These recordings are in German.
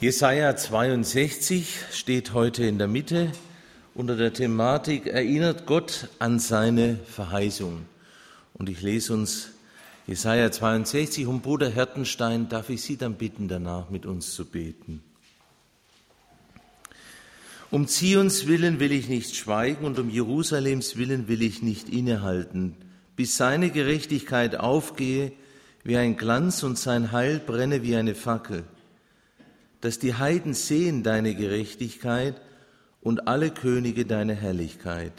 Jesaja 62 steht heute in der Mitte unter der Thematik Erinnert Gott an seine Verheißung. Und ich lese uns Jesaja 62 und Bruder Hertenstein, darf ich Sie dann bitten, danach mit uns zu beten. Um Zions willen will ich nicht schweigen und um Jerusalems willen will ich nicht innehalten, bis seine Gerechtigkeit aufgehe wie ein Glanz und sein Heil brenne wie eine Fackel, dass die Heiden sehen deine Gerechtigkeit und alle Könige deine Herrlichkeit.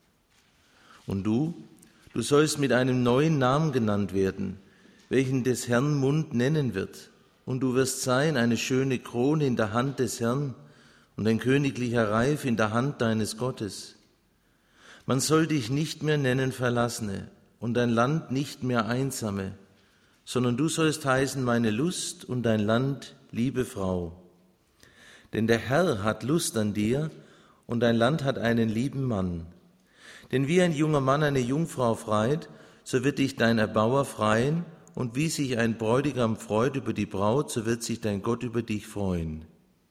Und du sollst mit einem neuen Namen genannt werden, welchen des Herrn Mund nennen wird. Und du wirst sein eine schöne Krone in der Hand des Herrn und ein königlicher Reif in der Hand deines Gottes. Man soll dich nicht mehr nennen Verlassene und dein Land nicht mehr Einsame, sondern du sollst heißen meine Lust und dein Land liebe Frau. Denn der Herr hat Lust an dir und dein Land hat einen lieben Mann. Denn wie ein junger Mann eine Jungfrau freit, so wird dich dein Erbauer freien, und wie sich ein Bräutigam freut über die Braut, so wird sich dein Gott über dich freuen.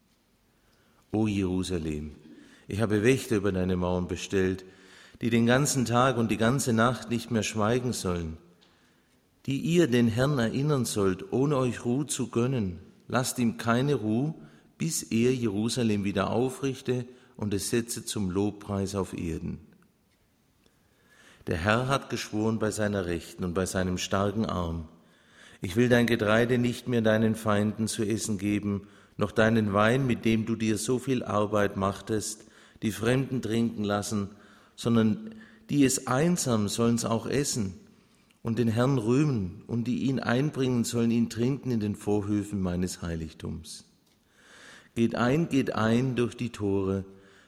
O Jerusalem, ich habe Wächter über deine Mauern bestellt, die den ganzen Tag und die ganze Nacht nicht mehr schweigen sollen, die ihr den Herrn erinnern sollt, ohne euch Ruhe zu gönnen. Lasst ihm keine Ruhe, bis er Jerusalem wieder aufrichte und es setze zum Lobpreis auf Erden. Der Herr hat geschworen bei seiner Rechten und bei seinem starken Arm: Ich will dein Getreide nicht mehr deinen Feinden zu essen geben, noch deinen Wein, mit dem du dir so viel Arbeit machtest, die Fremden trinken lassen, sondern die es einsam sollen's auch essen und den Herrn rühmen, und die ihn einbringen sollen ihn trinken in den Vorhöfen meines Heiligtums. Geht ein durch die Tore,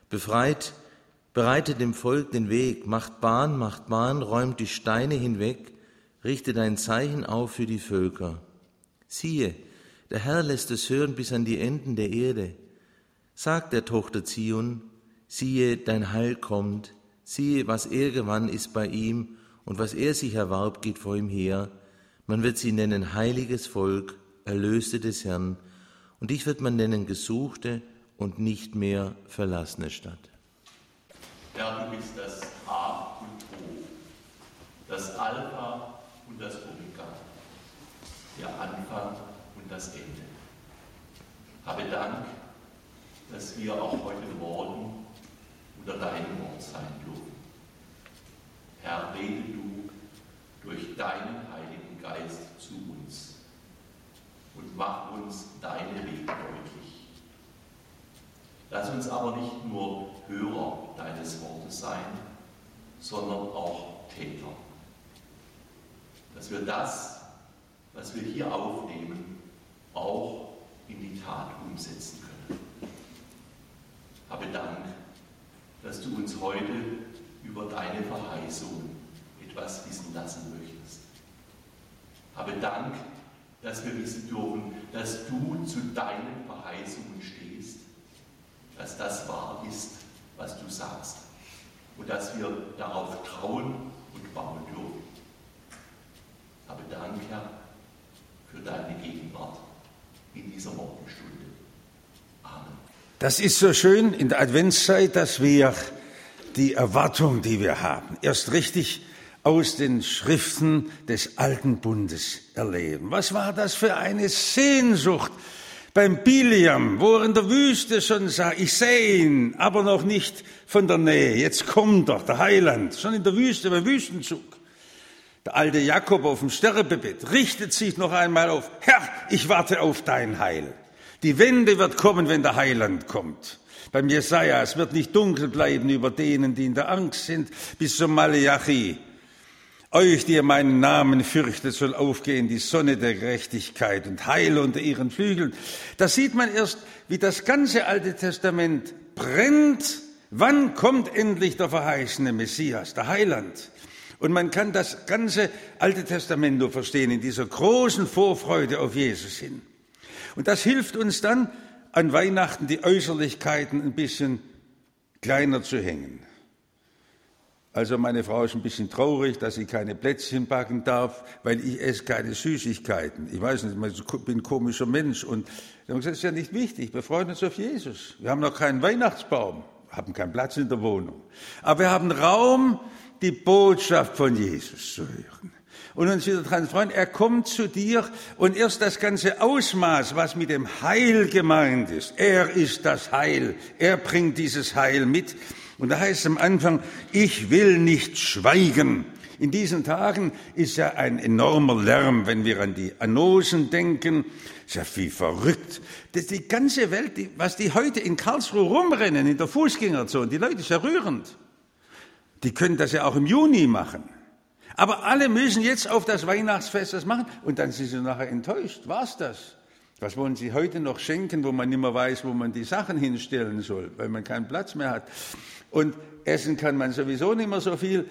bereitet dem Volk den Weg, macht Bahn, räumt die Steine hinweg, richtet ein Zeichen auf für die Völker. Siehe, der Herr lässt es hören bis an die Enden der Erde. Sagt der Tochter Zion, siehe, dein Heil kommt, siehe, was er gewann, ist bei ihm, und was er sich erwarb, geht vor ihm her. Man wird sie nennen heiliges Volk, Erlöste des Herrn, und dich wird man nennen gesuchte und nicht mehr verlassene Stadt. Herr, du bist das A und O, das Alpha und das Omega, der Anfang und das Ende. Habe Dank, dass wir auch heute Morgen unter deinem Wort sein dürfen. Herr, rede du durch deinen Heiligen Geist zu uns und mach uns deine Wege deutlich. Lass uns aber nicht nur Hörer deines Wortes sein, sondern auch Täter. Dass wir das, was wir hier aufnehmen, auch in die Tat umsetzen können. Habe Dank, dass du uns heute über deine Verheißung etwas wissen lassen möchtest. Habe Dank, dass wir wissen dürfen, dass du zu deinen Verheißungen stehst, dass das wahr ist, was du sagst, und dass wir darauf trauen und bauen dürfen. Habe Dank, Herr, für deine Gegenwart in dieser Morgenstunde. Amen. Das ist so schön in der Adventszeit, dass wir die Erwartung, die wir haben, erst richtig aus den Schriften des Alten Bundes erleben. Was war das für eine Sehnsucht beim Biliam, wo er in der Wüste schon sah, ich sehe ihn, aber noch nicht von der Nähe. Jetzt kommt doch der Heiland, schon in der Wüste, beim Wüstenzug. Der alte Jakob auf dem Sterbebett richtet sich noch einmal auf: Herr, ich warte auf dein Heil. Die Wende wird kommen, wenn der Heiland kommt. Beim Jesaja, es wird nicht dunkel bleiben über denen, die in der Angst sind, bis zum Maleachi. Euch, die ihr meinen Namen fürchtet, soll aufgehen die Sonne der Gerechtigkeit und Heil unter ihren Flügeln. Da sieht man erst, wie das ganze Alte Testament brennt. Wann kommt endlich der verheißene Messias, der Heiland? Und man kann das ganze Alte Testament nur verstehen in dieser großen Vorfreude auf Jesus hin. Und das hilft uns dann, an Weihnachten die Äußerlichkeiten ein bisschen kleiner zu hängen. Also meine Frau ist ein bisschen traurig, dass sie keine Plätzchen backen darf, weil ich esse keine Süßigkeiten. Ich weiß nicht, ich bin ein komischer Mensch. Und dann haben wir gesagt, das ist ja nicht wichtig, wir freuen uns auf Jesus. Wir haben noch keinen Weihnachtsbaum, haben keinen Platz in der Wohnung. Aber wir haben Raum, die Botschaft von Jesus zu hören. Und uns wieder daran freuen, er kommt zu dir und erst das ganze Ausmaß, was mit dem Heil gemeint ist. Er ist das Heil, er bringt dieses Heil mit. Und da heißt es am Anfang, ich will nicht schweigen. In diesen Tagen ist ja ein enormer Lärm, wenn wir an die Anosen denken. Ist ja wie verrückt. Die ganze Welt, was die heute in Karlsruhe rumrennen, in der Fußgängerzone, die Leute ist ja rührend. Die können das ja auch im Juni machen. Aber alle müssen jetzt auf das Weihnachtsfest das machen und dann sind sie nachher enttäuscht. War's das? Was wollen sie heute noch schenken, wo man nicht mehr weiß, wo man die Sachen hinstellen soll, weil man keinen Platz mehr hat? Und essen kann man sowieso nicht mehr so viel.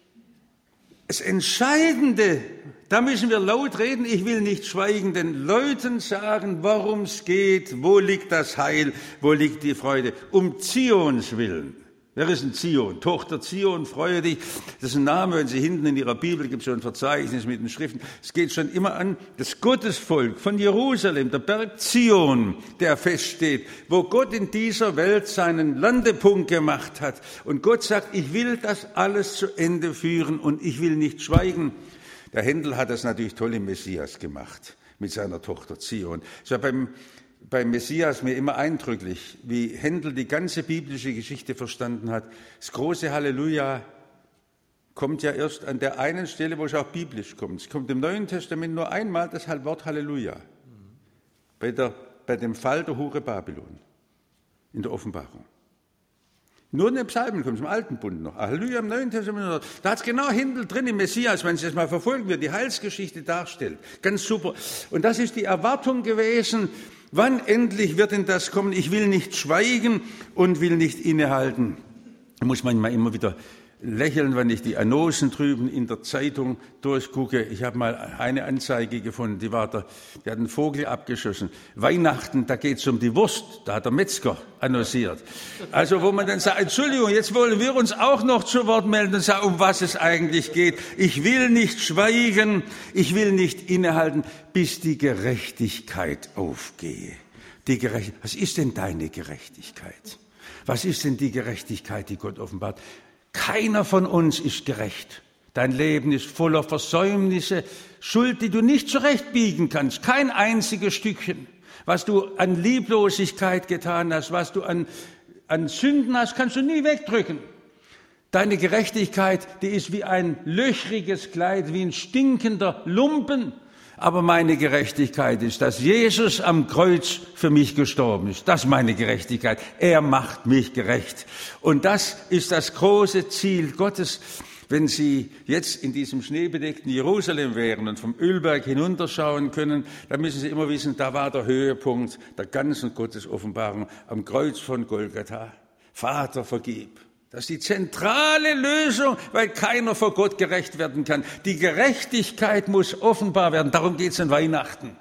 Das Entscheidende, da müssen wir laut reden, ich will nicht schweigen, den Leuten sagen, worum es geht, wo liegt das Heil, wo liegt die Freude, um Zions willen. Wer ist ein Zion? Tochter Zion, freue dich. Das ist ein Name, wenn Sie hinten in Ihrer Bibel gibt es so ein Verzeichnis mit den Schriften. Es geht schon immer an das Gottesvolk von Jerusalem, der Berg Zion, der feststeht, wo Gott in dieser Welt seinen Landepunkt gemacht hat. Und Gott sagt, ich will das alles zu Ende führen und ich will nicht schweigen. Der Händel hat das natürlich toll im Messias gemacht, mit seiner Tochter Zion. Es war beim Messias mir immer eindrücklich, wie Händel die ganze biblische Geschichte verstanden hat. Das große Halleluja kommt ja erst an der einen Stelle, wo es auch biblisch kommt. Es kommt im Neuen Testament nur einmal das Wort Halleluja. Bei dem Fall der Hure Babylon in der Offenbarung. Nur in den Psalmen kommt es im Alten Bund noch. Halleluja im Neuen Testament. Da hat es genau Händel drin im Messias, wenn Sie das mal verfolgen, wie die Heilsgeschichte darstellt. Ganz super. Und das ist die Erwartung gewesen, wann endlich wird denn das kommen? Ich will nicht schweigen und will nicht innehalten. Da muss man immer wieder lächeln, wenn ich die Annoncen drüben in der Zeitung durchgucke. Ich habe mal eine Anzeige gefunden, die hat einen Vogel abgeschossen. Weihnachten, da geht es um die Wurst, da hat der Metzger annonciert. Also wo man dann sagt, Entschuldigung, jetzt wollen wir uns auch noch zu Wort melden und sagen, um was es eigentlich geht. Ich will nicht schweigen, ich will nicht innehalten, bis die Gerechtigkeit aufgehe. Was ist denn deine Gerechtigkeit? Was ist denn die Gerechtigkeit, die Gott offenbart? Keiner von uns ist gerecht. Dein Leben ist voller Versäumnisse, Schuld, die du nicht zurechtbiegen kannst. Kein einziges Stückchen. Was du an Lieblosigkeit getan hast, was du an Sünden hast, kannst du nie wegdrücken. Deine Gerechtigkeit, die ist wie ein löchriges Kleid, wie ein stinkender Lumpen. Aber meine Gerechtigkeit ist, dass Jesus am Kreuz für mich gestorben ist. Das ist meine Gerechtigkeit. Er macht mich gerecht. Und das ist das große Ziel Gottes. Wenn Sie jetzt in diesem schneebedeckten Jerusalem wären und vom Ölberg hinunterschauen können, dann müssen Sie immer wissen, da war der Höhepunkt der ganzen Gottesoffenbarung am Kreuz von Golgatha. Vater, vergib. Das ist die zentrale Lösung, weil keiner vor Gott gerecht werden kann. Die Gerechtigkeit muss offenbar werden. Darum geht es an Weihnachten.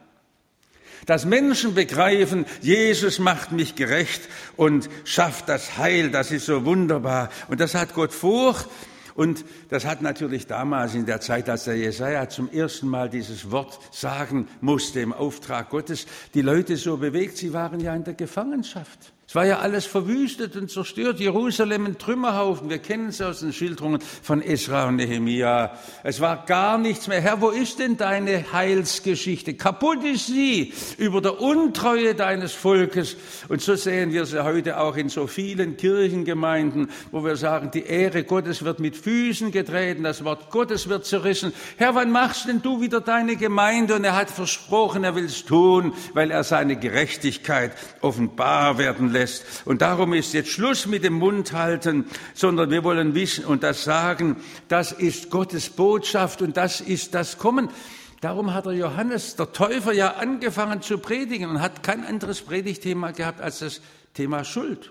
Dass Menschen begreifen, Jesus macht mich gerecht und schafft das Heil. Das ist so wunderbar. Und das hat Gott vor. Und das hat natürlich damals in der Zeit, als der Jesaja zum ersten Mal dieses Wort sagen musste im Auftrag Gottes, die Leute so bewegt. Sie waren ja in der Gefangenschaft. Es war ja alles verwüstet und zerstört. Jerusalem ein Trümmerhaufen. Wir kennen es aus den Schilderungen von Esra und Nehemia. Es war gar nichts mehr. Herr, wo ist denn deine Heilsgeschichte? Kaputt ist sie über der Untreue deines Volkes. Und so sehen wir sie heute auch in so vielen Kirchengemeinden, wo wir sagen, die Ehre Gottes wird mit Füßen getreten, das Wort Gottes wird zerrissen. Herr, wann machst denn du wieder deine Gemeinde? Und er hat versprochen, er will es tun, weil er seine Gerechtigkeit offenbar werden lässt. Und darum ist jetzt Schluss mit dem Mundhalten, sondern wir wollen wissen und das sagen, das ist Gottes Botschaft und das ist das Kommen. Darum hat der Johannes, der Täufer, ja angefangen zu predigen und hat kein anderes Predigtthema gehabt als das Thema Schuld.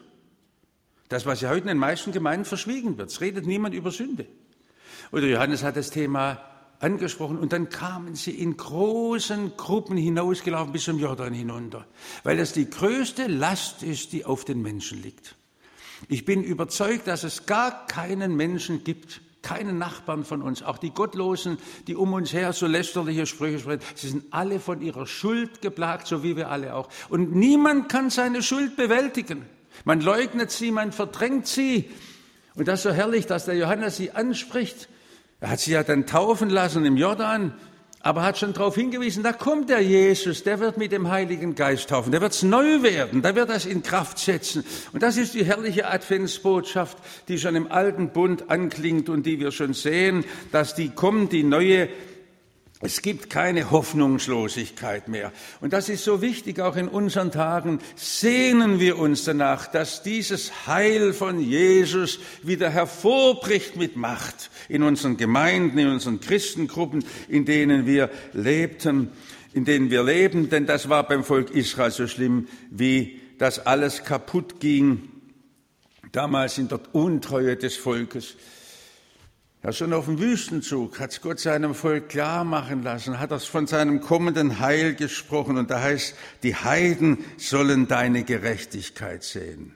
Das, was ja heute in den meisten Gemeinden verschwiegen wird. Es redet niemand über Sünde. Oder Johannes hat das Thema angesprochen und dann kamen sie in großen Gruppen hinausgelaufen bis zum Jordan hinunter, weil das die größte Last ist, die auf den Menschen liegt. Ich bin überzeugt, dass es gar keinen Menschen gibt, keine Nachbarn von uns, auch die Gottlosen, die um uns her so lästerliche Sprüche sprechen, sie sind alle von ihrer Schuld geplagt, so wie wir alle auch. Und niemand kann seine Schuld bewältigen. Man leugnet sie, man verdrängt sie. Und das ist so herrlich, dass der Johannes sie anspricht. Er hat sie ja dann taufen lassen im Jordan, aber hat schon darauf hingewiesen, da kommt der Jesus, der wird mit dem Heiligen Geist taufen, der wird es neu werden, der wird das in Kraft setzen. Und das ist die herrliche Adventsbotschaft, die schon im Alten Bund anklingt und die wir schon sehen, dass die kommt, die neue. Es gibt keine Hoffnungslosigkeit mehr. Und das ist so wichtig, auch in unseren Tagen sehnen wir uns danach, dass dieses Heil von Jesus wieder hervorbricht mit Macht in unseren Gemeinden, in unseren Christengruppen, in denen wir lebten, in denen wir leben. Denn das war beim Volk Israel so schlimm, wie das alles kaputt ging, damals in der Untreue des Volkes. Ja, schon auf dem Wüstenzug hat es Gott seinem Volk klar machen lassen, hat er von seinem kommenden Heil gesprochen. Und da heißt, die Heiden sollen deine Gerechtigkeit sehen.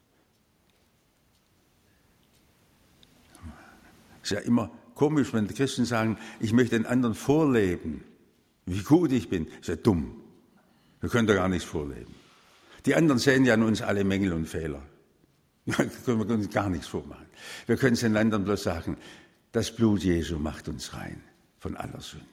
Ist ja immer komisch, wenn die Christen sagen, ich möchte den anderen vorleben, wie gut ich bin. Ist ja dumm. Wir können da gar nichts vorleben. Die anderen sehen ja an uns alle Mängel und Fehler. Da können wir uns gar nichts vormachen. Wir können es den anderen bloß sagen, das Blut Jesu macht uns rein von aller Sünde.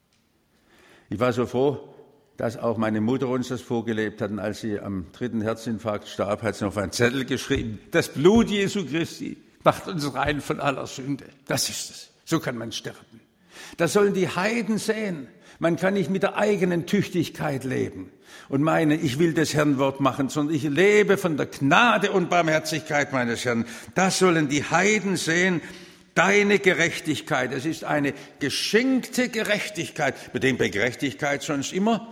Ich war so froh, dass auch meine Mutter uns das vorgelebt hat. Und als sie am 3. Herzinfarkt starb, hat sie auf einen Zettel geschrieben, das Blut Jesu Christi macht uns rein von aller Sünde. Das ist es. So kann man sterben. Das sollen die Heiden sehen. Man kann nicht mit der eigenen Tüchtigkeit leben und meinen, ich will das Herrn Wort machen, sondern ich lebe von der Gnade und Barmherzigkeit meines Herrn. Das sollen die Heiden sehen. Deine Gerechtigkeit, es ist eine geschenkte Gerechtigkeit, mit dem bei Gerechtigkeit sonst immer,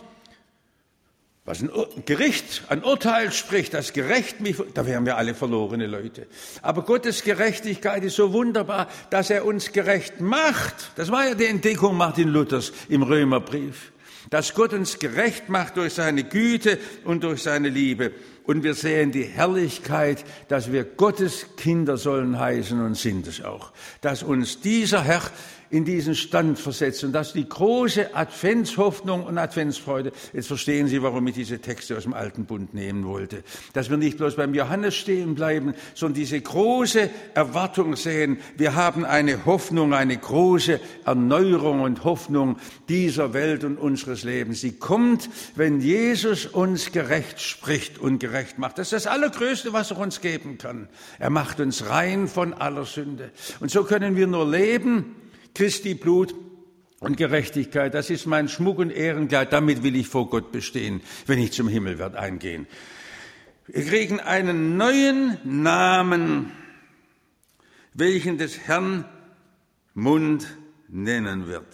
was ein Gericht, ein Urteil spricht, das gerecht mich, da wären wir alle verlorene Leute. Aber Gottes Gerechtigkeit ist so wunderbar, dass er uns gerecht macht. Das war ja die Entdeckung Martin Luthers im Römerbrief. Dass Gott uns gerecht macht durch seine Güte und durch seine Liebe. Und wir sehen die Herrlichkeit, dass wir Gottes Kinder sollen heißen und sind es auch. Dass uns dieser Herr in diesen Stand versetzt und dass die große Adventshoffnung und Adventsfreude, jetzt verstehen Sie, warum ich diese Texte aus dem Alten Bund nehmen wollte, dass wir nicht bloß beim Johannes stehen bleiben, sondern diese große Erwartung sehen, wir haben eine Hoffnung, eine große Erneuerung und Hoffnung dieser Welt und unseres Lebens. Sie kommt, wenn Jesus uns gerecht spricht und gerecht macht. Das ist das Allergrößte, was er uns geben kann. Er macht uns rein von aller Sünde. Und so können wir nur leben, Christi Blut und Gerechtigkeit, das ist mein Schmuck und Ehrenkleid, damit will ich vor Gott bestehen, wenn ich zum Himmel werde eingehen. Wir kriegen einen neuen Namen, welchen des Herrn Mund nennen wird.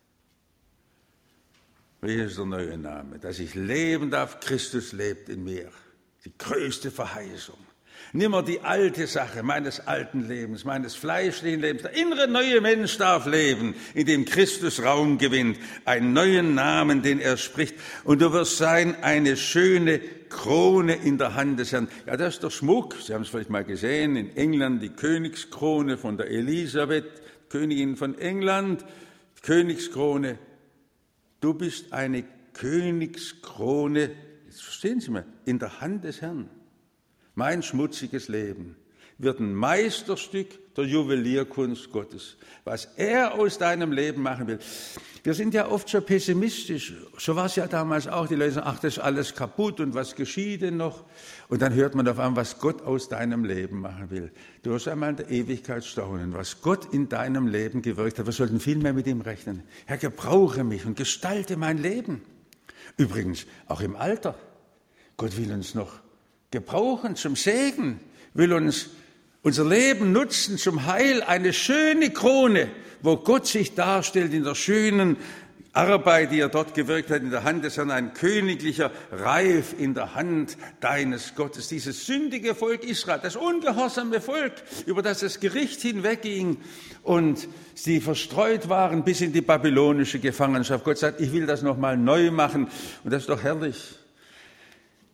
Welcher ist der neue Name? Dass ich leben darf, Christus lebt in mir. Die größte Verheißung. Nimmer die alte Sache meines alten Lebens, meines fleischlichen Lebens. Der innere neue Mensch darf leben, in dem Christus Raum gewinnt. Einen neuen Namen, den er spricht. Und du wirst sein, eine schöne Krone in der Hand des Herrn. Ja, das ist der Schmuck. Sie haben es vielleicht mal gesehen, in England die Königskrone von der Elisabeth, Königin von England. Königskrone. Du bist eine Königskrone, jetzt verstehen Sie mal, in der Hand des Herrn. Mein schmutziges Leben wird ein Meisterstück der Juwelierkunst Gottes, was er aus deinem Leben machen will. Wir sind ja oft so pessimistisch, so war es ja damals auch, die Leute sagen, ach, das ist alles kaputt und was geschieht denn noch? Und dann hört man auf einmal, was Gott aus deinem Leben machen will. Du wirst einmal in der Ewigkeit staunen, was Gott in deinem Leben gewirkt hat. Wir sollten viel mehr mit ihm rechnen. Herr, gebrauche mich und gestalte mein Leben. Übrigens, auch im Alter. Gott will uns noch gebrauchen zum Segen, will uns unser Leben nutzen zum Heil, eine schöne Krone, wo Gott sich darstellt in der schönen Arbeit, die er dort gewirkt hat, in der Hand des Herrn, ein königlicher Reif in der Hand deines Gottes. Dieses sündige Volk Israel, das ungehorsame Volk, über das das Gericht hinwegging und sie verstreut waren bis in die babylonische Gefangenschaft. Gott sagt, ich will das nochmal neu machen und das ist doch herrlich.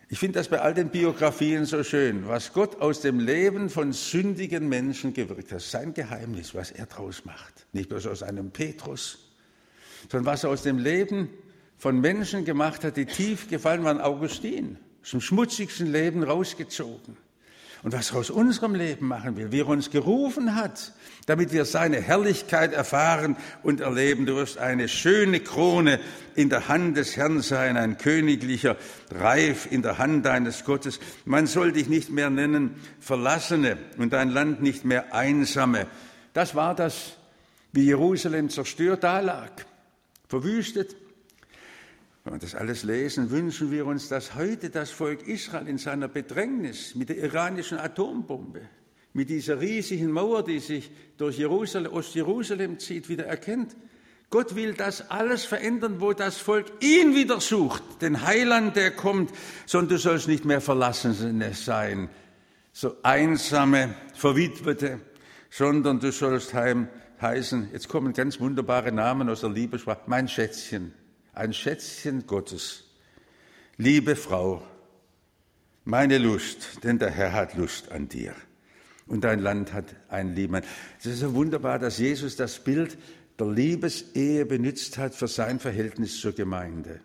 Ich finde das bei all den Biografien so schön, was Gott aus dem Leben von sündigen Menschen gewirkt hat. Sein Geheimnis, was er draus macht. Nicht bloß aus einem Petrus, sondern was er aus dem Leben von Menschen gemacht hat, die tief gefallen waren. Augustin, aus dem schmutzigsten Leben rausgezogen. Und was er aus unserem Leben machen will, wie er uns gerufen hat, damit wir seine Herrlichkeit erfahren und erleben. Du wirst eine schöne Krone in der Hand des Herrn sein, ein königlicher Reif in der Hand deines Gottes. Man soll dich nicht mehr nennen Verlassene und dein Land nicht mehr Einsame. Das war das, wie Jerusalem zerstört dalag, verwüstet. Wenn wir das alles lesen, wünschen wir uns, dass heute das Volk Israel in seiner Bedrängnis mit der iranischen Atombombe, mit dieser riesigen Mauer, die sich durch Ostjerusalem zieht, wieder erkennt. Gott will das alles verändern, wo das Volk ihn wieder sucht, den Heiland, der kommt, sondern du sollst nicht mehr Verlassene sein, so einsame, Verwitwete, sondern du sollst heißen, jetzt kommen ganz wunderbare Namen aus der Liebessprache, mein Schätzchen. Ein Schätzchen Gottes, liebe Frau, meine Lust, denn der Herr hat Lust an dir und dein Land hat einen lieben Mann. Es ist so wunderbar, dass Jesus das Bild der Liebesehe benutzt hat für sein Verhältnis zur Gemeinde.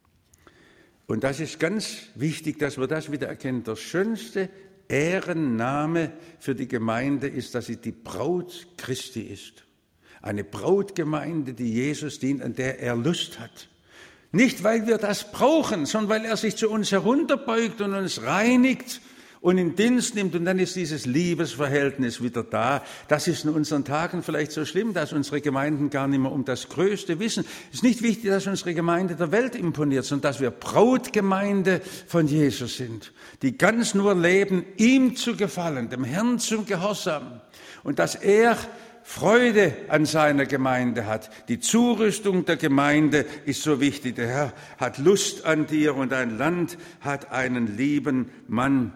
Und das ist ganz wichtig, dass wir das wieder erkennen. Der schönste Ehrenname für die Gemeinde ist, dass sie die Braut Christi ist. Eine Brautgemeinde, die Jesus dient, an der er Lust hat. Nicht, weil wir das brauchen, sondern weil er sich zu uns herunterbeugt und uns reinigt und in Dienst nimmt. Und dann ist dieses Liebesverhältnis wieder da. Das ist in unseren Tagen vielleicht so schlimm, dass unsere Gemeinden gar nicht mehr um das Größte wissen. Es ist nicht wichtig, dass unsere Gemeinde der Welt imponiert, sondern dass wir Brautgemeinde von Jesus sind, die ganz nur leben, ihm zu gefallen, dem Herrn zum Gehorsam. Und dass er Freude an seiner Gemeinde hat. Die Zurüstung der Gemeinde ist so wichtig. Der Herr hat Lust an dir und dein Land hat einen lieben Mann.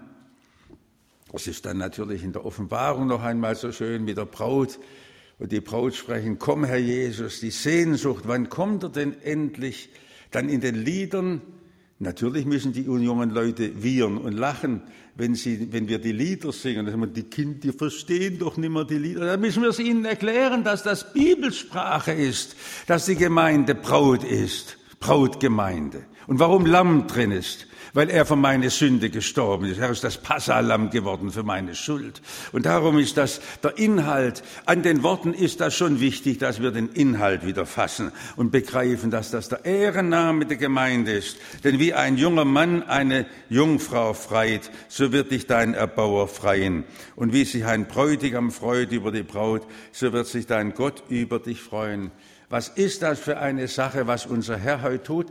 Das ist dann natürlich in der Offenbarung noch einmal so schön mit der Braut. Und die Braut sprechen, komm Herr Jesus, die Sehnsucht, wann kommt er denn endlich? Dann in den Liedern, natürlich müssen die jungen Leute wiehern und lachen, wenn wir die Lieder singen. Dann sagen wir, die Kinder, die verstehen doch nicht mehr die Lieder. Dann müssen wir es ihnen erklären, dass das Bibelsprache ist, dass die Gemeinde Braut ist, Brautgemeinde. Und warum Lamm drin ist? Weil er für meine Sünde gestorben ist. Er ist das Passalamm geworden für meine Schuld. Und darum ist das der Inhalt. An den Worten ist das schon wichtig, dass wir den Inhalt wieder fassen und begreifen, dass das der Ehrenname der Gemeinde ist. Denn wie ein junger Mann eine Jungfrau freit, so wird dich dein Erbauer freien. Und wie sich ein Bräutigam freut über die Braut, so wird sich dein Gott über dich freuen. Was ist das für eine Sache, was unser Herr heute tut?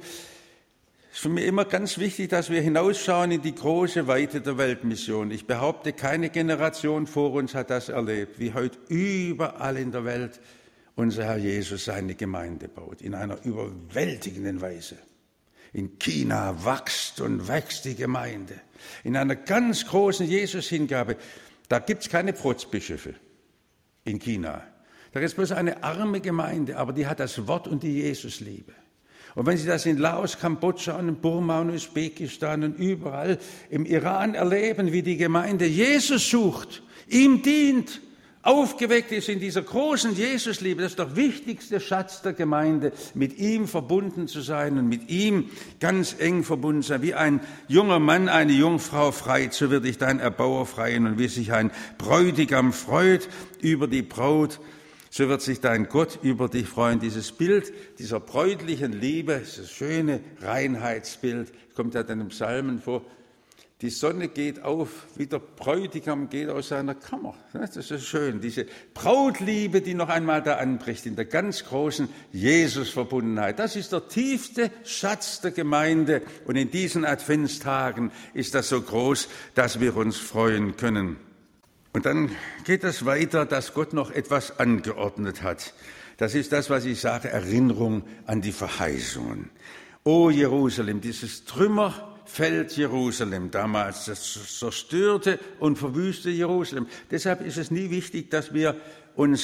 Es ist für mich immer ganz wichtig, dass wir hinausschauen in die große Weite der Weltmission. Ich behaupte, keine Generation vor uns hat das erlebt, wie heute überall in der Welt unser Herr Jesus seine Gemeinde baut, in einer überwältigenden Weise. In China wächst und wächst die Gemeinde. In einer ganz großen Jesus-Hingabe. Da gibt es keine Protzbischöfe in China. Da gibt es bloß eine arme Gemeinde, aber die hat das Wort und die Jesusliebe. Und wenn Sie das in Laos, Kambodscha und Burma und Usbekistan und überall im Iran erleben, wie die Gemeinde Jesus sucht, ihm dient, aufgeweckt ist in dieser großen Jesusliebe, das ist der wichtigste Schatz der Gemeinde, mit ihm verbunden zu sein und mit ihm ganz eng verbunden zu sein. Wie ein junger Mann eine Jungfrau freit, so wird dich dein Erbauer freien. Und wie sich ein Bräutigam freut über die Braut, so wird sich dein Gott über dich freuen. Dieses Bild dieser bräutlichen Liebe, dieses schöne Reinheitsbild, kommt ja dann im Psalmen vor. Die Sonne geht auf, wie der Bräutigam geht aus seiner Kammer. Das ist schön, diese Brautliebe, die noch einmal da anbricht, in der ganz großen Jesus-Verbundenheit. Das ist der tiefste Schatz der Gemeinde. Und in diesen Adventstagen ist das so groß, dass wir uns freuen können. Und dann geht es weiter, dass Gott noch etwas angeordnet hat. Das ist das, was ich sage, Erinnerung an die Verheißungen. O Jerusalem, dieses Trümmerfeld Jerusalem damals, das zerstörte und verwüstete Jerusalem. Deshalb ist es nie wichtig, dass wir uns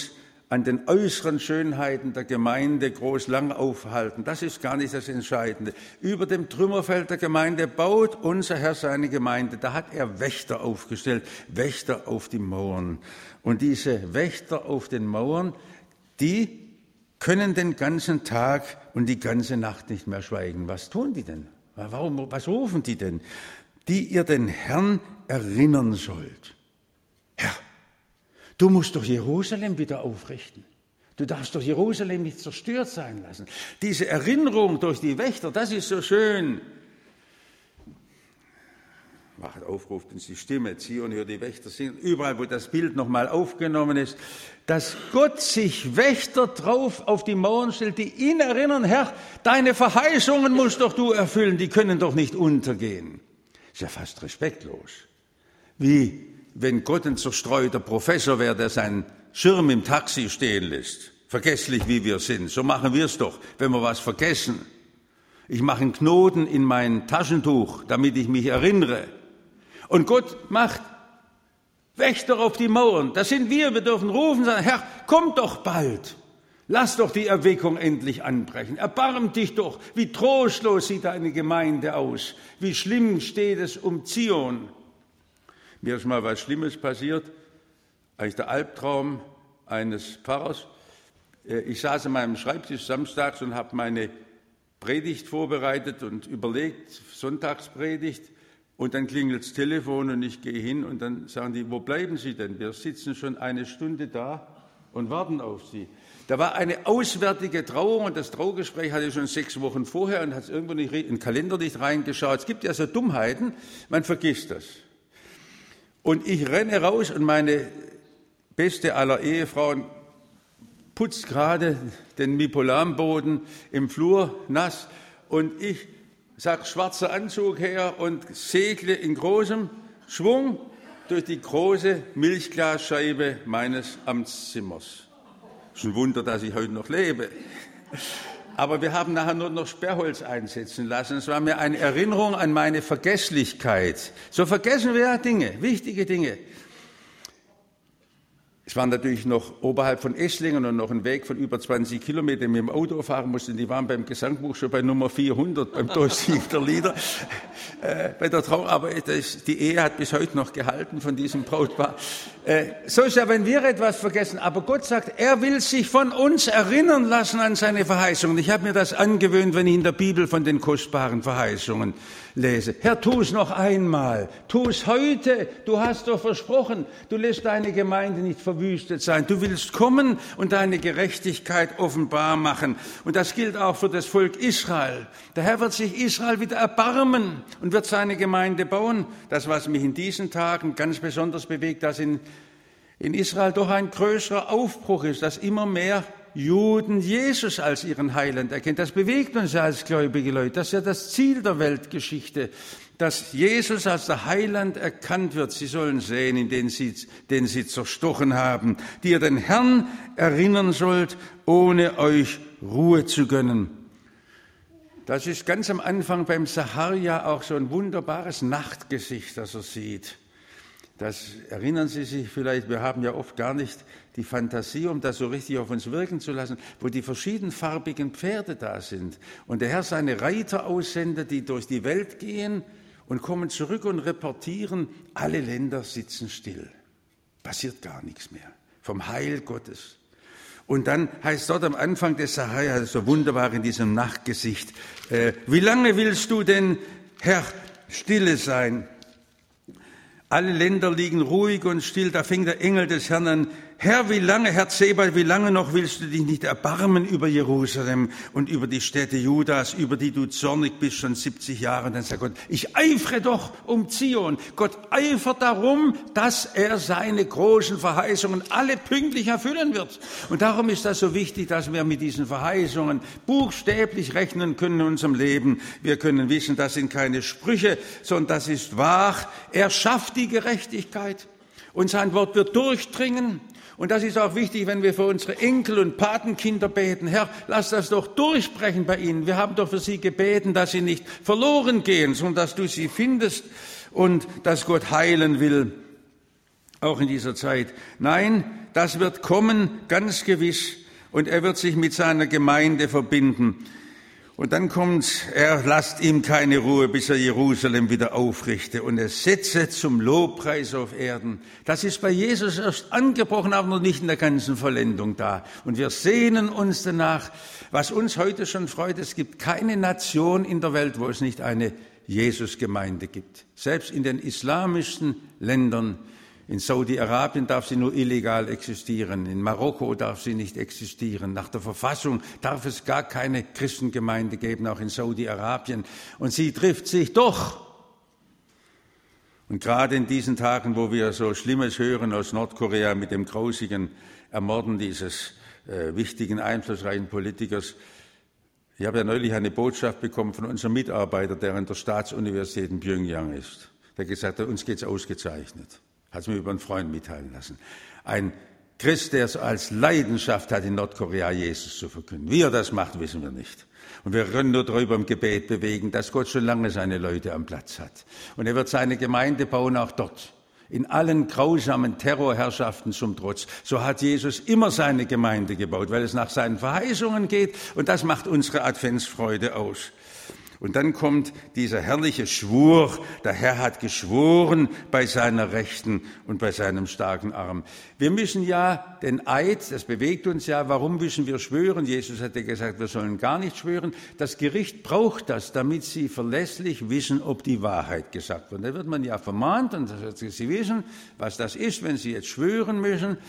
an den äußeren Schönheiten der Gemeinde groß lang aufhalten. Das ist gar nicht das Entscheidende. Über dem Trümmerfeld der Gemeinde baut unser Herr seine Gemeinde. Da hat er Wächter aufgestellt, Wächter auf die Mauern. Und diese Wächter auf den Mauern, die können den ganzen Tag und die ganze Nacht nicht mehr schweigen. Was tun die denn? Was rufen die denn? Die ihr den Herrn erinnern sollt. Herr, du musst doch Jerusalem wieder aufrichten. Du darfst doch Jerusalem nicht zerstört sein lassen. Diese Erinnerung durch die Wächter, das ist so schön. Macht auf, ruft uns die Stimme, Zion, hör die Wächter singen. Überall, wo das Bild nochmal aufgenommen ist, dass Gott sich Wächter drauf auf die Mauern stellt, die ihn erinnern, Herr, deine Verheißungen musst doch du erfüllen, die können doch nicht untergehen. Ist ja fast respektlos. Wie wenn Gott ein zerstreuter Professor wäre, der seinen Schirm im Taxi stehen lässt. Vergesslich, wie wir sind. So machen wir es doch, wenn wir was vergessen. Ich mache einen Knoten in mein Taschentuch, damit ich mich erinnere. Und Gott macht Wächter auf die Mauern. Das sind wir dürfen rufen und sagen, Herr, komm doch bald. Lass doch die Erweckung endlich anbrechen. Erbarm dich doch. Wie trostlos sieht deine Gemeinde aus. Wie schlimm steht es um Zion. Mir ist mal was Schlimmes passiert. Eigentlich der Albtraum eines Pfarrers. Ich saß an meinem Schreibtisch samstags und habe meine Predigt vorbereitet und überlegt, Sonntagspredigt. Und dann klingelt das Telefon und ich gehe hin und dann sagen die, wo bleiben Sie denn? Wir sitzen schon eine Stunde da und warten auf Sie. Da war eine auswärtige Trauung und das Traugespräch hatte ich schon 6 Wochen vorher und hat es irgendwo nicht in den Kalender nicht reingeschaut. Es gibt ja so Dummheiten, man vergisst das. Und ich renne raus und meine beste aller Ehefrauen putzt gerade den Mipolamboden im Flur nass und ich sag schwarzer Anzug her und segle in großem Schwung durch die große Milchglasscheibe meines Amtszimmers. Ist ein Wunder, dass ich heute noch lebe. Aber wir haben nachher nur noch Sperrholz einsetzen lassen. Es war mir eine Erinnerung an meine Vergesslichkeit. So vergessen wir ja Dinge, wichtige Dinge. Es war natürlich noch oberhalb von Esslingen und noch ein Weg von über 20 Kilometern mit dem Auto fahren mussten. Die waren beim Gesangbuch schon bei Nummer 400, beim Durchsieg der Lieder. Bei der Trauung, aber die Ehe hat bis heute noch gehalten von diesem Brautpaar. So ist ja, wenn wir etwas vergessen. Aber Gott sagt, er will sich von uns erinnern lassen an seine Verheißungen. Ich habe mir das angewöhnt, wenn ich in der Bibel von den kostbaren Verheißungen lese. Herr, tu es noch einmal. Tu es heute. Du hast doch versprochen, du lässt deine Gemeinde nicht verwüstet sein. Du willst kommen und deine Gerechtigkeit offenbar machen. Und das gilt auch für das Volk Israel. Der Herr wird sich Israel wieder erbarmen und wird seine Gemeinde bauen. Das, was mich in diesen Tagen ganz besonders bewegt, dass in Israel doch ein größerer Aufbruch ist, dass immer mehr Juden Jesus als ihren Heiland erkennen. Das bewegt uns ja als gläubige Leute. Das ist ja das Ziel der Weltgeschichte, dass Jesus als der Heiland erkannt wird. Sie sollen sehen, in den sie zerstochen haben, die ihr den Herrn erinnern sollt, ohne euch Ruhe zu gönnen. Das ist ganz am Anfang beim Sacharja auch so ein wunderbares Nachtgesicht, das er sieht. Das erinnern Sie sich vielleicht, wir haben ja oft gar nicht die Fantasie, um das so richtig auf uns wirken zu lassen, wo die verschiedenfarbigen Pferde da sind und der Herr seine Reiter aussendet, die durch die Welt gehen und kommen zurück und reportieren, alle Länder sitzen still, passiert gar nichts mehr vom Heil Gottes. Und dann heißt dort am Anfang des Sacharja, so wunderbar in diesem Nachtgesicht, wie lange willst du denn, Herr, stille sein? Alle Länder liegen ruhig und still, da fing der Engel des Herrn an, Herr, wie lange, Herr Zebaoth, wie lange noch willst du dich nicht erbarmen über Jerusalem und über die Städte Judas, über die du zornig bist, schon 70 Jahre? Und dann sagt Gott, ich eifere doch um Zion. Gott eifert darum, dass er seine großen Verheißungen alle pünktlich erfüllen wird. Und darum ist das so wichtig, dass wir mit diesen Verheißungen buchstäblich rechnen können in unserem Leben. Wir können wissen, das sind keine Sprüche, sondern das ist wahr. Er schafft die Gerechtigkeit und sein Wort wird durchdringen. Und das ist auch wichtig, wenn wir für unsere Enkel und Patenkinder beten. Herr, lass das doch durchbrechen bei ihnen. Wir haben doch für sie gebeten, dass sie nicht verloren gehen, sondern dass du sie findest und dass Gott heilen will. auch in dieser Zeit. Nein, das wird kommen, ganz gewiss. Und er wird sich mit seiner Gemeinde verbinden. Und dann kommt, er lasst ihm keine Ruhe, bis er Jerusalem wieder aufrichte. Und er setze zum Lobpreis auf Erden. Das ist bei Jesus erst angebrochen, aber noch nicht in der ganzen Vollendung da. Und wir sehnen uns danach, was uns heute schon freut. Es gibt keine Nation in der Welt, wo es nicht eine Jesus-Gemeinde gibt. Selbst in den islamischsten Ländern. In Saudi-Arabien darf sie nur illegal existieren. In Marokko darf sie nicht existieren. Nach der Verfassung darf es gar keine Christengemeinde geben, auch in Saudi-Arabien. Und sie trifft sich doch. Und gerade in diesen Tagen, wo wir so Schlimmes hören aus Nordkorea mit dem grausigen Ermorden dieses wichtigen, einflussreichen Politikers. Ich habe ja neulich eine Botschaft bekommen von unserem Mitarbeiter, der an der Staatsuniversität in Pyongyang ist. Der gesagt hat, uns geht's ausgezeichnet. Hat es mir über einen Freund mitteilen lassen. Ein Christ, der es als Leidenschaft hat, in Nordkorea Jesus zu verkünden. Wie er das macht, wissen wir nicht. Und wir können nur darüber im Gebet bewegen, dass Gott schon lange seine Leute am Platz hat. Und er wird seine Gemeinde bauen, auch dort. In allen grausamen Terrorherrschaften zum Trotz. So hat Jesus immer seine Gemeinde gebaut, weil es nach seinen Verheißungen geht. Und das macht unsere Adventsfreude aus. Und dann kommt dieser herrliche Schwur. Der Herr hat geschworen bei seiner Rechten und bei seinem starken Arm. Wir müssen ja den Eid, das bewegt uns ja, warum müssen wir schwören? Jesus hat ja gesagt, wir sollen gar nicht schwören. Das Gericht braucht das, damit sie verlässlich wissen, ob die Wahrheit gesagt wird. Da wird man ja vermahnt und sie wissen, was das ist, wenn sie jetzt schwören müssen.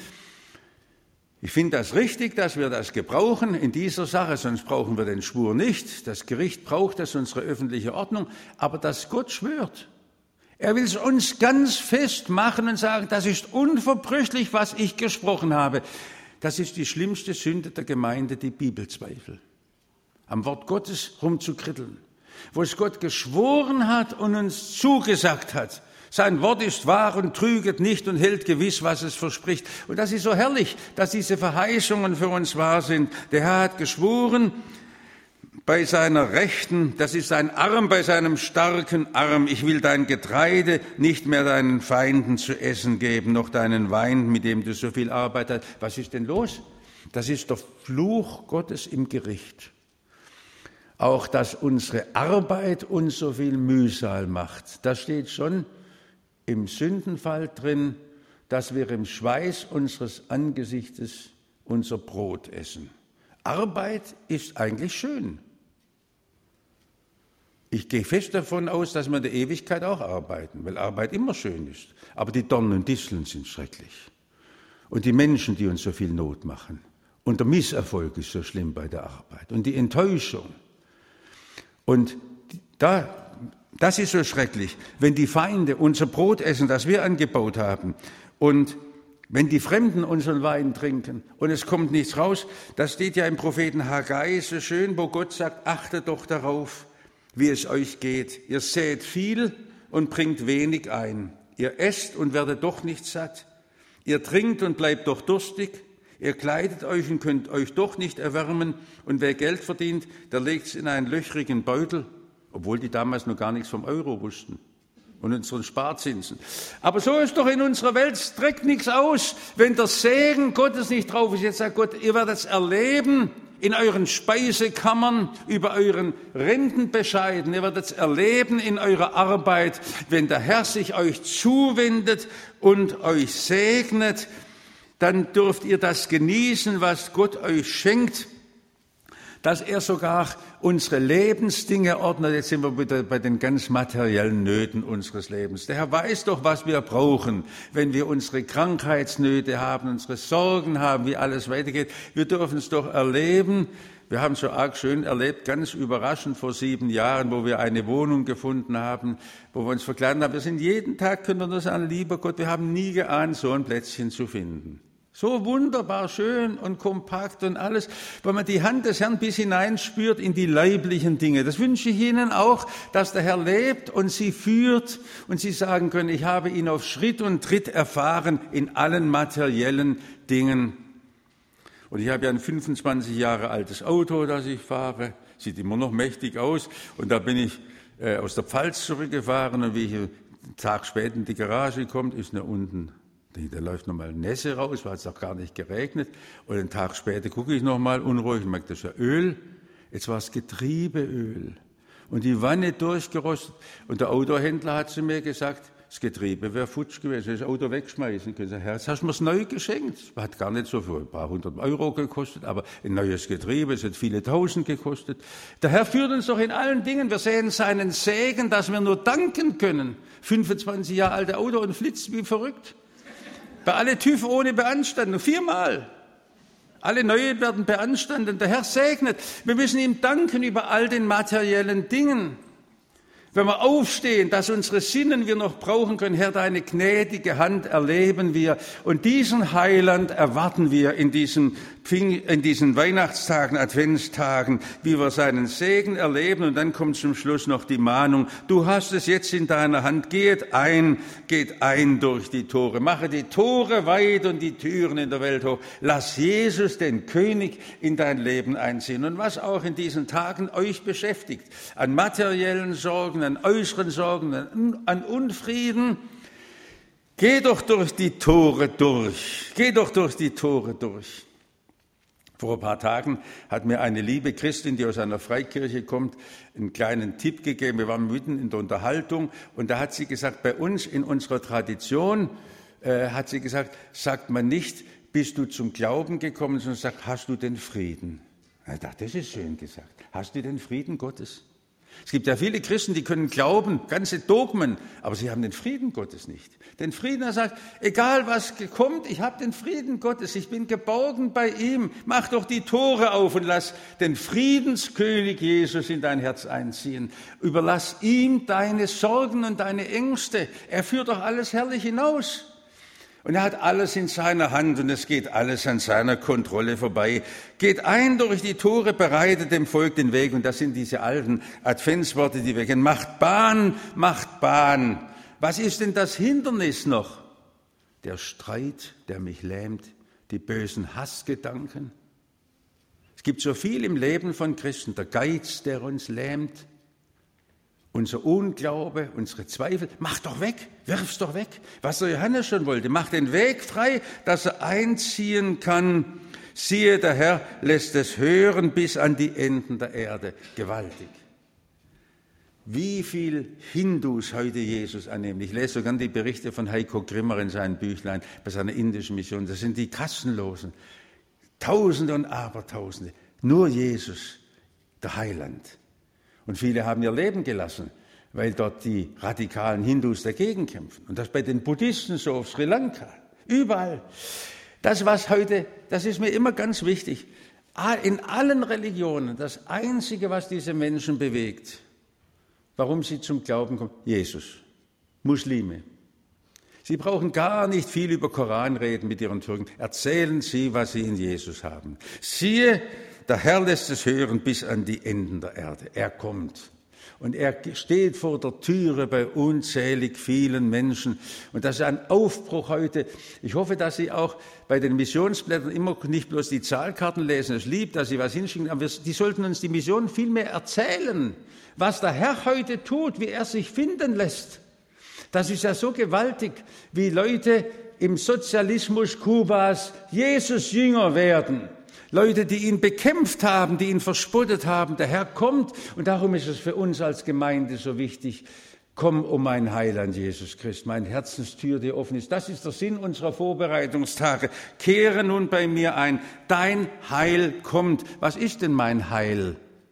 Ich finde das richtig, dass wir das gebrauchen in dieser Sache, sonst brauchen wir den Schwur nicht. Das Gericht braucht das, unsere öffentliche Ordnung, aber dass Gott schwört. Er will es uns ganz fest machen und sagen, das ist unverbrüchlich, was ich gesprochen habe. Das ist die schlimmste Sünde der Gemeinde, die Bibelzweifel. Am Wort Gottes rumzukritteln. Wo es Gott geschworen hat und uns zugesagt hat. Sein Wort ist wahr und trüget nicht und hält gewiss, was es verspricht. Und das ist so herrlich, dass diese Verheißungen für uns wahr sind. Der Herr hat geschworen bei seiner Rechten, das ist sein Arm bei seinem starken Arm. Ich will dein Getreide nicht mehr deinen Feinden zu essen geben, noch deinen Wein, mit dem du so viel Arbeit hast. Was ist denn los? Das ist der Fluch Gottes im Gericht. Auch, dass unsere Arbeit uns so viel Mühsal macht. Das steht schon im Sündenfall drin, dass wir im Schweiß unseres Angesichtes unser Brot essen. Arbeit ist eigentlich schön. Ich gehe fest davon aus, dass wir in der Ewigkeit auch arbeiten, weil Arbeit immer schön ist. Aber die Dornen und Disteln sind schrecklich. Und die Menschen, die uns so viel Not machen. Und der Misserfolg ist so schlimm bei der Arbeit. Und die Enttäuschung. Und das ist so schrecklich, wenn die Feinde unser Brot essen, das wir angebaut haben, und wenn die Fremden unseren Wein trinken und es kommt nichts raus. Das steht ja im Propheten Haggai so schön, wo Gott sagt, achtet doch darauf, wie es euch geht. Ihr sät viel und bringt wenig ein. Ihr esst und werdet doch nicht satt. Ihr trinkt und bleibt doch durstig. Ihr kleidet euch und könnt euch doch nicht erwärmen. Und wer Geld verdient, der legt es in einen löchrigen Beutel. Obwohl die damals noch gar nichts vom Euro wussten und unseren Sparzinsen. Aber so ist doch in unserer Welt, es trägt nichts aus, wenn der Segen Gottes nicht drauf ist. Jetzt sagt Gott, ihr werdet es erleben in euren Speisekammern, über euren Rentenbescheiden. Ihr werdet es erleben in eurer Arbeit, wenn der Herr sich euch zuwendet und euch segnet, dann dürft ihr das genießen, was Gott euch schenkt, dass er sogar unsere Lebensdinge ordnet. Jetzt sind wir wieder bei den ganz materiellen Nöten unseres Lebens. Der Herr weiß doch, was wir brauchen, wenn wir unsere Krankheitsnöte haben, unsere Sorgen haben, wie alles weitergeht. Wir dürfen es doch erleben. Wir haben es so arg schön erlebt, ganz überraschend vor 7 Jahren, wo wir eine Wohnung gefunden haben, wo wir uns verkleidet haben. Wir sind jeden Tag, können wir nur sagen, lieber Gott, wir haben nie geahnt, so ein Plätzchen zu finden. So wunderbar schön und kompakt und alles, weil man die Hand des Herrn bis hineinspürt in die leiblichen Dinge. Das wünsche ich Ihnen auch, dass der Herr lebt und Sie führt und Sie sagen können, ich habe ihn auf Schritt und Tritt erfahren in allen materiellen Dingen. Und ich habe ja ein 25 Jahre altes Auto, das ich fahre, sieht immer noch mächtig aus. Und da bin ich aus der Pfalz zurückgefahren und wie ich einen Tag später in die Garage komme, ist da unten Da läuft nochmal Nässe raus, weil es doch gar nicht geregnet. Und einen Tag später gucke ich nochmal unruhig und merke, das ist ja Öl. Jetzt war es Getriebeöl. Und die Wanne durchgerostet. Und der Autohändler hat zu mir gesagt, das Getriebe wäre futsch gewesen, das Auto wegschmeißen können. Ich sage, Herr, jetzt hast du mir es neu geschenkt. Das hat gar nicht so viel, ein paar 100 € gekostet, aber ein neues Getriebe, es hat viele Tausend gekostet. Der Herr führt uns doch in allen Dingen. Wir sehen seinen Segen, dass wir nur danken können. 25 Jahre alte Auto und flitzt wie verrückt. Bei alle TÜV ohne Beanstandung, 4-mal. Alle Neue werden beanstandet. Der Herr segnet. Wir müssen ihm danken über all den materiellen Dingen. Wenn wir aufstehen, dass unsere Sinnen wir noch brauchen können, Herr, deine gnädige Hand erleben wir. Und diesen Heiland erwarten wir in diesen Weihnachtstagen, Adventstagen, wie wir seinen Segen erleben. Und dann kommt zum Schluss noch die Mahnung, du hast es jetzt in deiner Hand, geht ein durch die Tore. Mache die Tore weit und die Türen in der Welt hoch. Lass Jesus, den König, in dein Leben einziehen. Und was auch in diesen Tagen euch beschäftigt, an materiellen Sorgen, an äußeren Sorgen, an Unfrieden, geh doch durch die Tore durch. Geh doch durch die Tore durch. Vor ein paar Tagen hat mir eine liebe Christin, die aus einer Freikirche kommt, einen kleinen Tipp gegeben. Wir waren mitten in der Unterhaltung und da hat sie gesagt, bei uns in unserer Tradition, hat sie gesagt, sagt man nicht, bist du zum Glauben gekommen, sondern sagt, hast du den Frieden? Ich dachte, das ist schön gesagt. Hast du den Frieden Gottes? Es gibt ja viele Christen, die können glauben, ganze Dogmen, aber sie haben den Frieden Gottes nicht. Den Frieden, er sagt, egal was kommt, ich habe den Frieden Gottes, ich bin geborgen bei ihm. Mach doch die Tore auf und lass den Friedenskönig Jesus in dein Herz einziehen. Überlass ihm deine Sorgen und deine Ängste. Er führt doch alles herrlich hinaus. Und er hat alles in seiner Hand und es geht alles an seiner Kontrolle vorbei. Geht ein durch die Tore, bereitet dem Volk den Weg. Und das sind diese alten Adventsworte, die wir kennen. Macht Bahn, macht Bahn. Was ist denn das Hindernis noch? Der Streit, der mich lähmt, die bösen Hassgedanken. Es gibt so viel im Leben von Christen. Der Geiz, der uns lähmt. Unser Unglaube, unsere Zweifel, mach doch weg, wirf's doch weg. Was der Johannes schon wollte, mach den Weg frei, dass er einziehen kann. Siehe, der Herr lässt es hören bis an die Enden der Erde. Gewaltig. Wie viel Hindus heute Jesus annehmen. Ich lese sogar die Berichte von Heiko Grimmer in seinem Büchlein bei seiner indischen Mission. Das sind die Kassenlosen. Tausende und Abertausende. Nur Jesus, der Heiland. Und viele haben ihr Leben gelassen, weil dort die radikalen Hindus dagegen kämpfen. Und das bei den Buddhisten so auf Sri Lanka, überall. Das ist mir immer ganz wichtig. In allen Religionen, das Einzige, was diese Menschen bewegt, warum sie zum Glauben kommen, Jesus, Muslime. Sie brauchen gar nicht viel über Koran reden mit ihren Türken. Erzählen Sie, was Sie in Jesus haben. Siehe, der Herr lässt es hören bis an die Enden der Erde. Er kommt. Und er steht vor der Türe bei unzählig vielen Menschen. Und das ist ein Aufbruch heute. Ich hoffe, dass Sie auch bei den Missionsblättern immer nicht bloß die Zahlkarten lesen. Es liebt, dass Sie was hinschicken. Aber die sollten uns die Mission viel mehr erzählen, was der Herr heute tut, wie er sich finden lässt. Das ist ja so gewaltig, wie Leute im Sozialismus Kubas Jesus-Jünger werden. Leute, die ihn bekämpft haben, die ihn verspottet haben. Der Herr kommt und darum ist es für uns als Gemeinde so wichtig. Komm, um mein Heiland, Jesus Christ, mein Herzenstür, die offen ist. Das ist der Sinn unserer Vorbereitungstage. Kehre nun bei mir ein. Dein Heil kommt. Was ist denn mein Heil?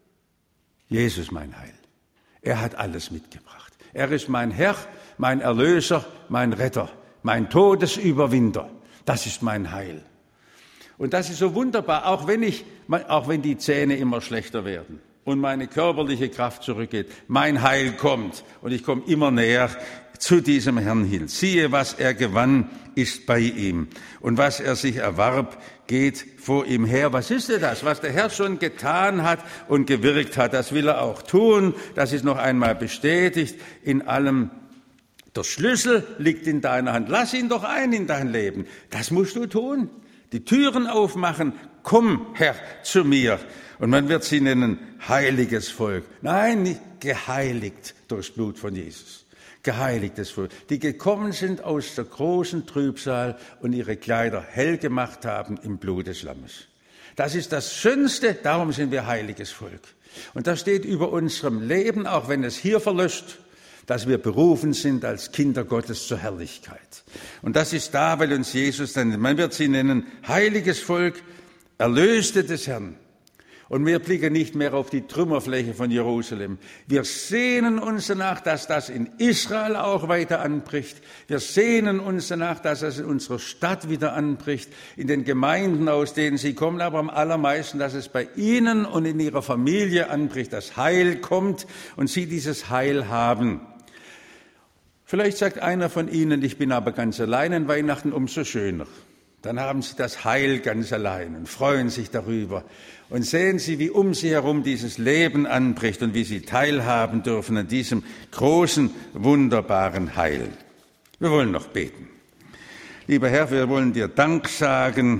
Jesus, mein Heil. Er hat alles mitgebracht. Er ist mein Herr, mein Erlöser, mein Retter, mein Todesüberwinder. Das ist mein Heil. Und das ist so wunderbar, auch wenn die Zähne immer schlechter werden und meine körperliche Kraft zurückgeht. Mein Heil kommt und ich komme immer näher zu diesem Herrn hin. Siehe, was er gewann, ist bei ihm. Und was er sich erwarb, geht vor ihm her. Was ist denn das? Was der Herr schon getan hat und gewirkt hat, das will er auch tun. Das ist noch einmal bestätigt in allem. Der Schlüssel liegt in deiner Hand. Lass ihn doch ein in dein Leben. Das musst du tun. Die Türen aufmachen, komm, Herr, zu mir. Und man wird sie nennen, heiliges Volk. Nein, nicht geheiligt durchs Blut von Jesus. geheiligtes Volk, die gekommen sind aus der großen Trübsal und ihre Kleider hell gemacht haben im Blut des Lammes. Das ist das Schönste, darum sind wir heiliges Volk. Und das steht über unserem Leben, auch wenn es hier verlöscht, dass wir berufen sind als Kinder Gottes zur Herrlichkeit. Und das ist da, weil uns Jesus dann, man wird sie nennen, heiliges Volk, Erlöste des Herrn. Und wir blicken nicht mehr auf die Trümmerfläche von Jerusalem. Wir sehnen uns danach, dass das in Israel auch weiter anbricht. Wir sehnen uns danach, dass das in unserer Stadt wieder anbricht, in den Gemeinden, aus denen sie kommen, aber am allermeisten, dass es bei ihnen und in ihrer Familie anbricht, dass Heil kommt und sie dieses Heil haben. Vielleicht sagt einer von Ihnen, ich bin aber ganz allein an Weihnachten, umso schöner. Dann haben Sie das Heil ganz allein und freuen sich darüber und sehen Sie, wie um Sie herum dieses Leben anbricht und wie Sie teilhaben dürfen an diesem großen, wunderbaren Heil. Wir wollen noch beten. Lieber Herr, wir wollen dir Dank sagen,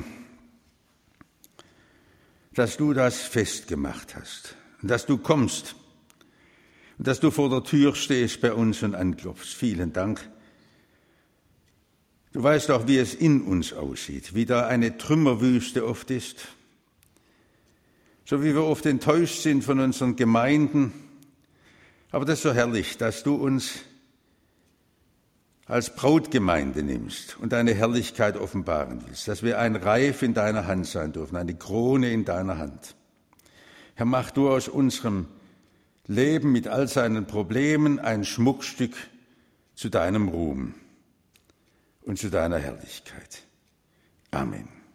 dass du das festgemacht hast und dass du kommst und dass du vor der Tür stehst bei uns und anklopfst. Vielen Dank. Du weißt auch, wie es in uns aussieht, wie da eine Trümmerwüste oft ist, so wie wir oft enttäuscht sind von unseren Gemeinden. Aber das ist so herrlich, dass du uns als Brautgemeinde nimmst und deine Herrlichkeit offenbaren willst, dass wir ein Reif in deiner Hand sein dürfen, eine Krone in deiner Hand. Herr, mach du aus unserem Leben mit all seinen Problemen ein Schmuckstück zu deinem Ruhm und zu deiner Herrlichkeit. Amen.